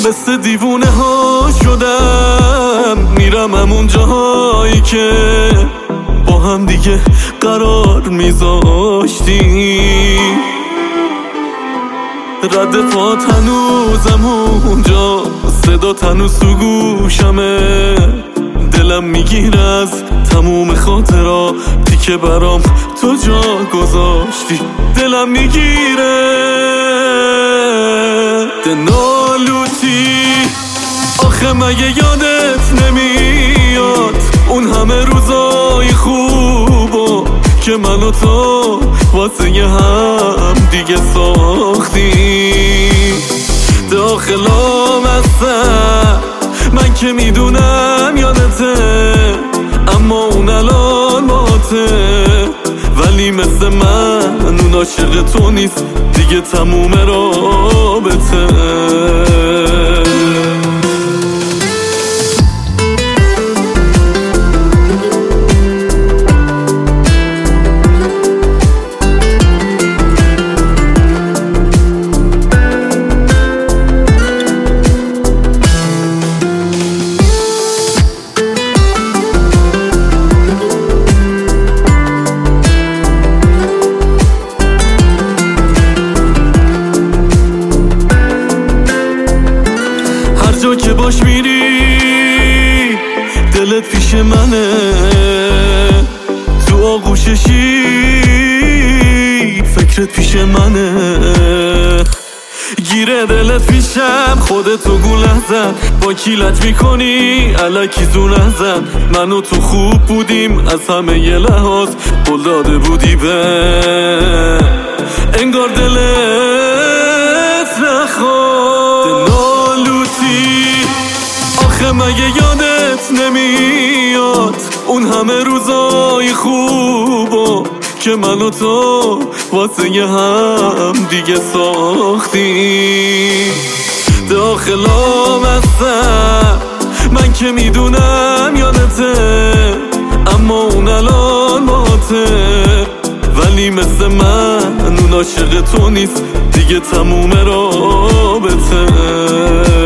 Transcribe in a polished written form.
مثل دیوونه ها شدم، میرم همون جاهایی که با هم دیگه قرار میذاشتی. رد پات هنوزم اونجا، صدا هنوز تو گوشمه. دلم میگیره از تموم خاطراتی که برام تو جا گذاشتی. دلم میگیره دنالوتی. آخه مگه یادت نمیاد اون همه روزای خوبو که من و تو واسه هم دیگه ساختیم؟ داخلام هستم من که میدونم یادته، اما اون الان باته. ولی مثل من اون عاشق تو نیست دیگه، تموم رابطه. جا که باش میری دلت پیش منه، تو آغوششی فکرت پیش منه. گیره دلت پیشم خودتو گول نزن، با کی لج میکنی الکی زور نزن. من و تو خوب بودیم از همه یه لحاظ، قول داده بودی به انگار دلت نخواد. آخه مگه یادت نمیاد اون همه روزای خوبو که من و تو واسه هم دیگه ساختیم؟ داخلام هستم من که میدونم یادته، اما اون الان باته. ولی مثل من اون عاشق تو نیست دیگه، تموم رابطه.